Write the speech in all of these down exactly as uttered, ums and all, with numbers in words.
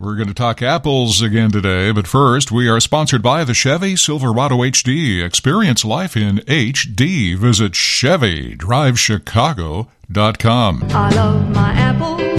We're going to talk apples again today, but first, we are sponsored by the Chevy Silverado H D. Experience life in H D. Visit Chevy Drive Chicago dot com. I love my apples.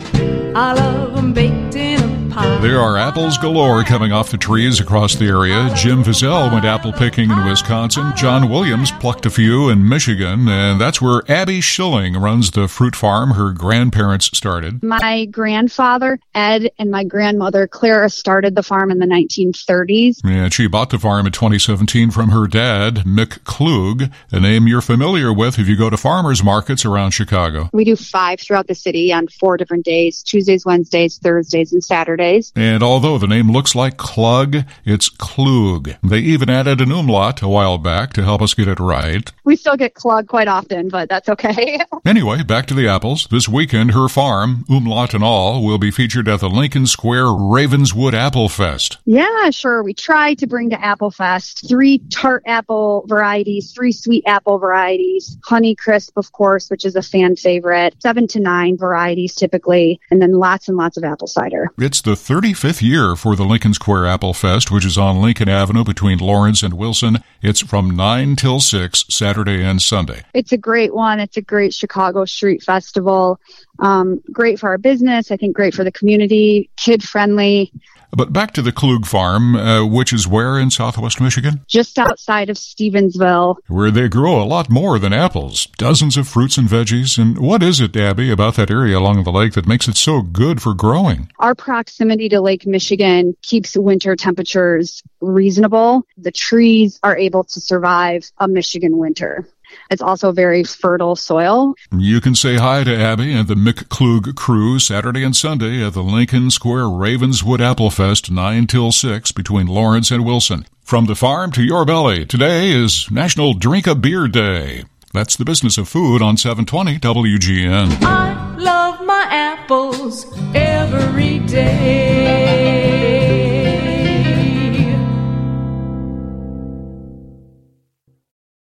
I love them baked in a pie. There are apples galore coming off the trees across the area. Jim Vizell went apple picking in Wisconsin. John Williams plucked a few in Michigan. And that's where Abby Schilling runs the fruit farm her grandparents started. My grandfather, Ed, and my grandmother, Clara, started the farm in the nineteen thirties. And she bought the farm in twenty seventeen from her dad, Mick Klug, a name you're familiar with if you go to farmers markets around Chicago. We do five throughout the city on four different days, Tuesdays, Wednesdays, Thursdays, and Saturdays. And although the name looks like Klug, it's Klug. They even added an umlaut a while back to help us get it right. We still get Klug quite often, but that's okay. Anyway, back to the apples. This weekend, her farm, umlaut and all, will be featured at the Lincoln Square Ravenswood Apple Fest. Yeah, sure. We try to bring to Apple Fest three tart apple varieties, three sweet apple varieties, Honey Crisp, of course, which is a fan favorite, seven to nine varieties typically, and then lots and lots of apple cider. It's the thirty-fifth year for the Lincoln Square Apple Fest, which is on Lincoln Avenue between Lawrence and Wilson. It's from nine till six, Saturday and Sunday. It's a great one. It's a great Chicago street festival. Um, great for our business. I think great for the community, kid-friendly. But back to the Klug Farm, uh, which is where in southwest Michigan? Just outside of Stevensville. Where they grow a lot more than apples. Dozens of fruits and veggies. And what is it, Abby, about that area along the lake that makes it so good for growing? Our proximity to Lake Michigan keeps winter temperatures reasonable. The trees are able to survive a Michigan winter. It's also very fertile soil. You can say hi to Abby and the Mick Klug crew Saturday and Sunday at the Lincoln Square Ravenswood Apple Fest, nine till six, between Lawrence and Wilson. From the farm to your belly, today is National Drink a Beer Day. That's the business of food on seven twenty W G N. I love my apples every day.